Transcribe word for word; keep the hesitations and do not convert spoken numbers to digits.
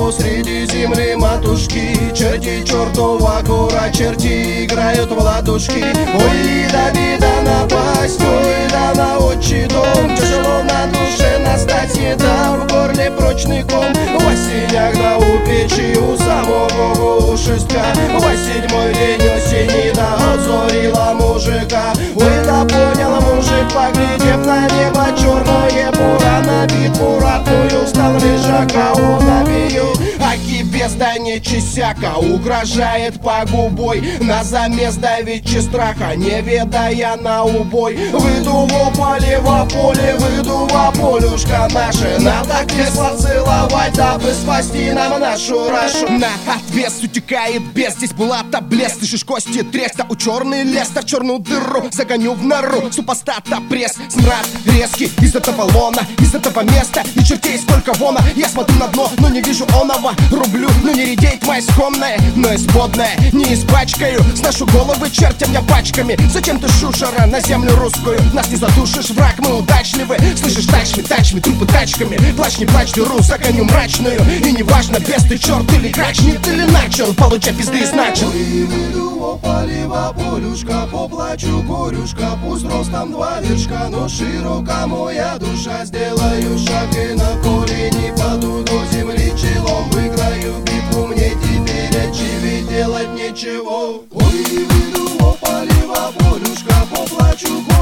среди земли матушки. Черти чертова гора, черти играют в ладушки. Ой, да беда напасть, ой, да на отчий дом. Тяжело на душе настать, не да в горле прочный ком. Во синях да у печи, у самого ушистка. Во седьмой день осени да озорила мужика. Ой, да понял мужик, поглядев на небо черное, бура набит буратную, стал лежака он набил. Аки безда нечисяка угрожает погубой, на замес давичи страха, не ведая на убой. Выйду в поле, во поле, выйду во полюшка наше. Надо кресло целовать, дабы спасти нам нашу рашу. На отвес утекает без, здесь была таблес. Слышишь, кости треста, у черный лес, в черную дыру загоню в нору супостата пресс. Смрад резкий из этого лона, из этого места, и чертей сколько вона. Я смотрю на дно, но не вижу оного. Рублю, но не редеет моя исконная, но исподная не испачкаю. Сношу головы чертя меня пачками. Зачем ты шушера на землю русскую? Нас не задушишь, враг, мы удачливы. Слышишь, тачми, тачми, трупы тачками. Плачь, не плачь, дыру загоню мрачную. И неважно, без ты черт или грач, не ты ли начал, получай пизды и начал. Выйду в поле, во полюшка, поплачу горюшка. Пусть ростом два вершка, но широка моя душа. Сделаю шаг и на колени паду до земли челом. Выиграю битву, мне теперь очевидно делать нечего. Ой, выйду в поле, во полюшка, поплачу